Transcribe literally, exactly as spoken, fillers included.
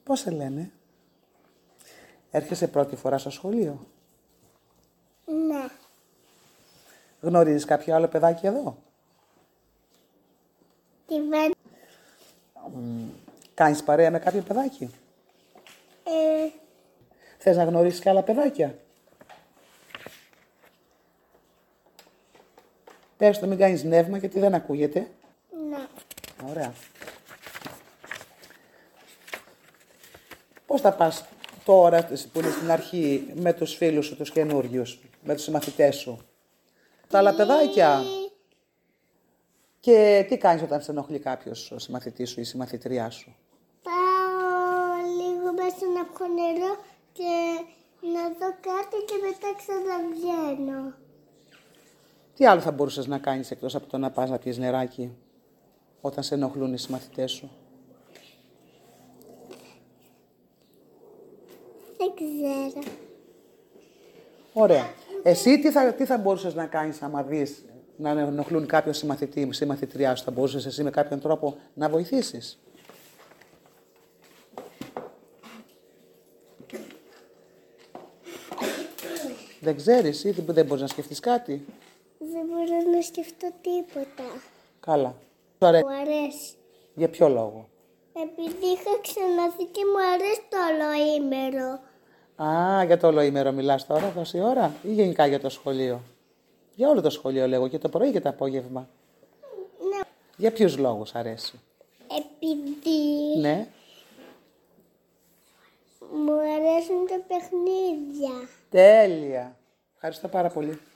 Πώς σε λένε? Έρχεσαι πρώτη φορά στο σχολείο? Ναι. Γνωρίζεις κάποιο άλλο παιδάκι εδώ? Τη Βαν... Κάνεις παρέα με κάποιο παιδάκι? Ε, Θες να γνωρίσεις και άλλα παιδάκια? Πες το, μην κάνεις νεύμα γιατί δεν ακούγεται. ναι. Ωραία. Πώς θα πας τώρα που είναι στην αρχή με τους φίλους σου, τους καινούριους, με τους συμμαθητές σου? Τα άλλα παιδάκια. Και τι κάνεις όταν σε ενοχλεί κάποιος, ο συμμαθητής σου ή η συμμαθητριά σου? Πάω λίγο μέσα να πιω νερό και να δω κάτι και μετά ξαναβγαίνω. Τι άλλο θα μπορούσες να κάνεις εκτός από το να πας να πιεις νεράκι όταν σε ενοχλούν οι συμμαθητές σου? Δεν ξέρω. Ωραία. Εσύ τι θα, τι θα μπορούσες να κάνεις άμα δεις να ενοχλούν κάποιο συμμαθητή, συμμαθητριά σου? Θα μπορούσες εσύ με κάποιον τρόπο να βοηθήσεις? Δεν ξέρεις ή δεν μπορείς να σκεφτείς κάτι? Δεν μπορώ να σκεφτώ τίποτα. Καλά. Σου αρέσει. Μου αρέσει. Για ποιο λόγο? Επειδή είχα ξαναδεί και μου αρέσει το ολοήμερο. Α, για το ολοήμερο μιλάς τώρα, τόση ώρα, ή γενικά για το σχολείο? Για όλο το σχολείο λέγω, και το πρωί και το απόγευμα. Ναι. Για ποιους λόγους αρέσει? Επειδή Ναι. μου αρέσουν τα παιχνίδια. Τέλεια. Ευχαριστώ πάρα πολύ.